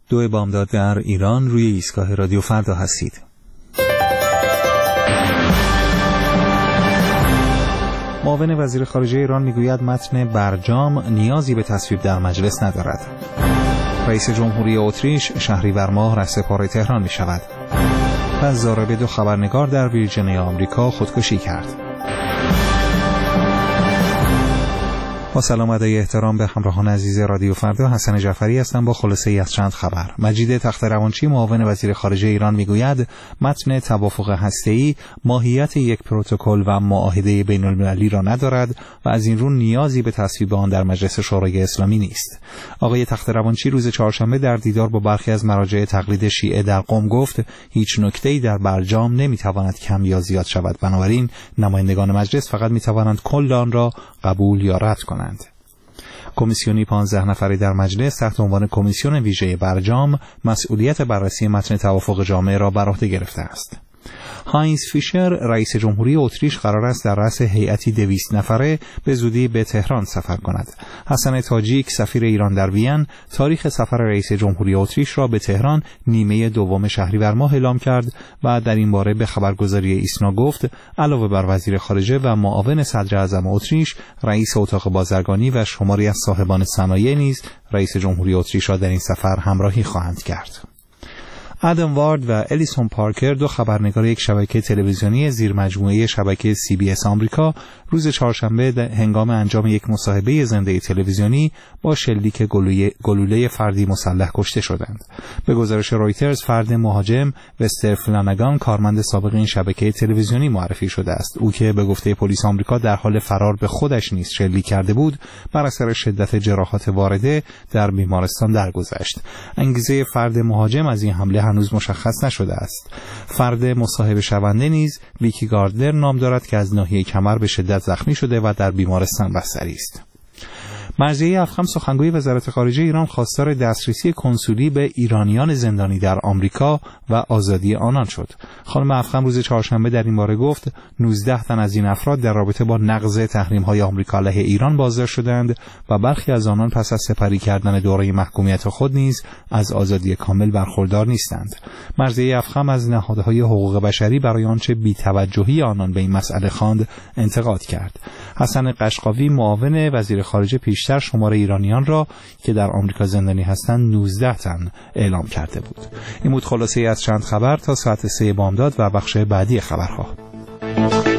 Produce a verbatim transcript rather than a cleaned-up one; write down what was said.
دو بامداد در ایران، روی ایستگاه رادیو فردا هستید. معاون وزیر خارجه ایران میگوید متن برجام نیازی به تصویب در مجلس ندارد. رئیس جمهوری اتریش شهریور ماه رهسپار تهران می شود. و ضارب دو خبرنگار در ویرجینیا آمریکا خودکشی کرد. با سلام و ادای احترام به همراهان عزیز رادیو فردا، حسن جعفری هستم با خلاصه ای از چند خبر. مجید تخت‌روانچی معاون وزیر خارجه ایران میگوید متن توافق هسته‌ای ماهیت یک پروتکل و معاهده بین‌المللی را ندارد و از این رو نیازی به تصویب آن در مجلس شورای اسلامی نیست. آقای تخت‌روانچی روز چهارشنبه در دیدار با برخی از مراجع تقلید شیعه در قم گفت هیچ نکته‌ای در برجام نمیتواند کم یا زیاد شود، بنابراین نمایندگان مجلس فقط میتوانند کل آن را قبول یا رد کنند. کمیسیونی پانزده نفری در مجلس تحت عنوان کمیسیون ویژه برجام مسئولیت بررسی متن توافق جامع را بر عهده گرفته است. هاینز فیشر رئیس جمهوری اتریش قرار است در رأس هیئتی دویست نفره به زودی به تهران سفر کند. حسن تاجیک سفیر ایران در وین تاریخ سفر رئیس جمهوری اتریش را به تهران نیمه دوم شهریور ماه اعلام کرد و در این باره به خبرگزاری ایسنا گفت علاوه بر وزیر خارجه و معاون صدر اعظم اتریش، رئیس اتاق بازرگانی و شماری از صاحبان صنایع نیز رئیس جمهوری اتریش را در این سفر همراهی خواهند کرد. آدم وارد و الیسون پارکر، دو خبرنگار یک شبکه تلویزیونی زیر مجموعه شبکه سی بی اس آمریکا، روز چهارشنبه هنگام انجام یک مصاحبه زنده تلویزیونی با شلیک گلوله فردی مسلح کشته شدند. به گزارش رویترز، فرد مهاجم وستر فلانگان کارمند سابق این شبکه تلویزیونی معرفی شده است. او که به گفته پلیس آمریکا در حال فرار به خودش نیز شلیک کرده بود، بر اثر شدت جراحات وارده در بیمارستان درگذشت. انگیزه فرد مهاجم از این حمله هنوز مشخص نشده است. فرد مصاحبه شونده نیز ویکی گاردنر نام دارد که از ناحیه کمر به شدت زخمی شده و در بیمارستان بستری است. مرضیه افخم سخنگوی وزارت خارجه ایران خواستار دسترسی کنسولی به ایرانیان زندانی در آمریکا و آزادی آنان شد. خانم افخم روز چهارشنبه در این باره گفت نوزده تن از این افراد در رابطه با نقض تحریم‌های آمریکا علیه ایران بازداشت شدند و برخی از آنان پس از سپری کردن دوره محکومیت خود نیز از آزادی کامل برخوردار نیستند. مرضیه افخم از نهادهای حقوق بشری برای آنچه بی‌توجهی آنان به این مسئله خواند انتقاد کرد. حسن قشقاوی معاون وزیر خارجه پیشتر شمار ایرانیان را که در آمریکا زندانی هستند نوزده تن اعلام کرده بود. این بود خلاصه از چند خبر تا ساعت سه بامداد و بخش بعدی خبرها.